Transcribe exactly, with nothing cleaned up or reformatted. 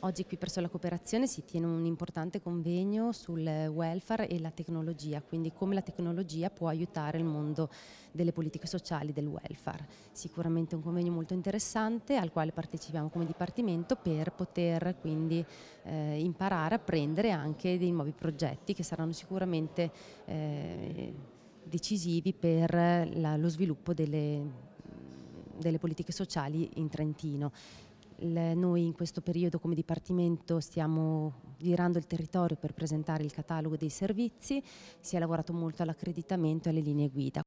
Oggi qui presso la Cooperazione si tiene un importante convegno sul welfare e la tecnologia, quindi come la tecnologia può aiutare il mondo delle politiche sociali del welfare. Sicuramente un convegno molto interessante al quale partecipiamo come Dipartimento per poter quindi eh, imparare a prendere anche dei nuovi progetti che saranno sicuramente eh, decisivi per la, lo sviluppo delle, delle politiche sociali in Trentino. Noi in questo periodo come Dipartimento stiamo girando il territorio per presentare il catalogo dei servizi, si è lavorato molto all'accreditamento e alle linee guida.